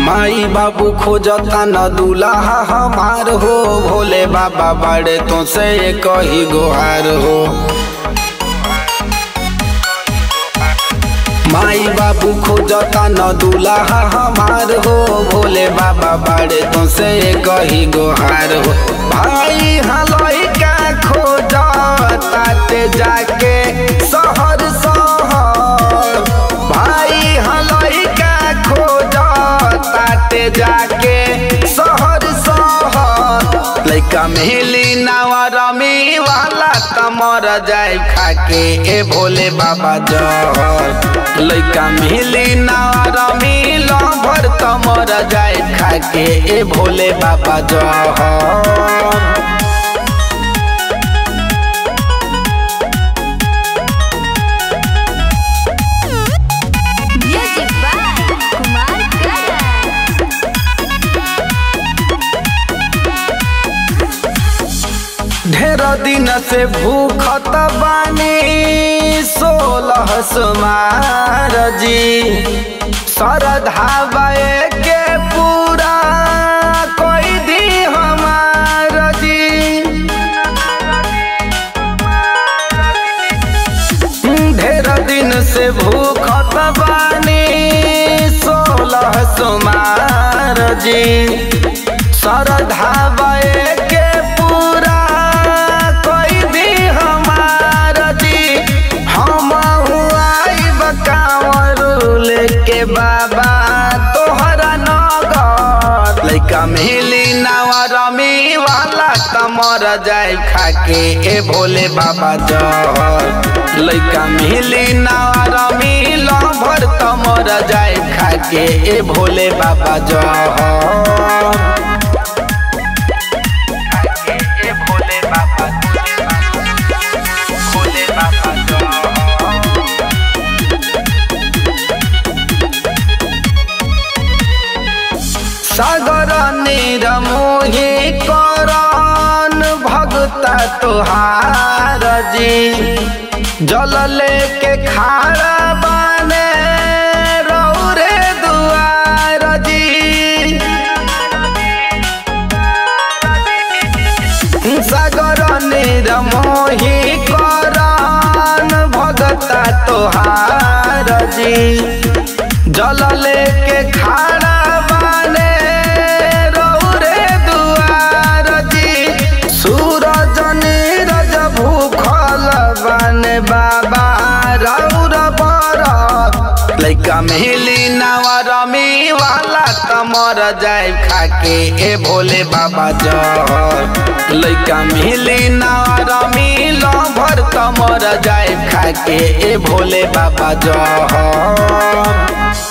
माई बाबू खोजता न दूल्हा हमार हो, भोले बाबा बड़े तो से कही गुहार हो। माई बाबू खोजता न दूल्हा हमार हो, भोले बाबा बड़े तो से कही गुहार हो। भाई हलई का खोजता ते जाके शहर शहर, भाई हलई का खोजता ते जाके शहर शहर। लइका मिली नवरमी वाला तमर जाए खाके ए भोले बाबा जहर। लइका मिली नवरमी लभर तमर जाए खाके ए भोले बाबा जहर। ढेर दिन से भूखत बानी 16 सोमवार जी, श्रद्धा बाए के पूरा कोई दी हमार जी। ढेर दिन से भूखत बानी 16 सोमवार जी, श्रद्धा बाए के पूरा कोई भी हमार जी। हम आइब कांवर लेके बाबा तोहरा नगर। लइका मिली नवरमी वाला तमर जाए खाके ए भोले बाबा जहर। लइका मिली नवरमी लभर तमर जाए खाके ए भोले बाबा जहर। सागर निरमोही करन भगता तोहार जी, जल लेके खारा बने रौरे दुआर जी। सागर निरमोही करन भगता तोहार जी, जल लेके खारा बाबा रौर बरत। लइका मिली नवरमी वाला तमर जाए खाके ए भोले बाबा जहर। लइका मिली नवरमी लभर तमर जाए खाके ए भोले बाबा जहर।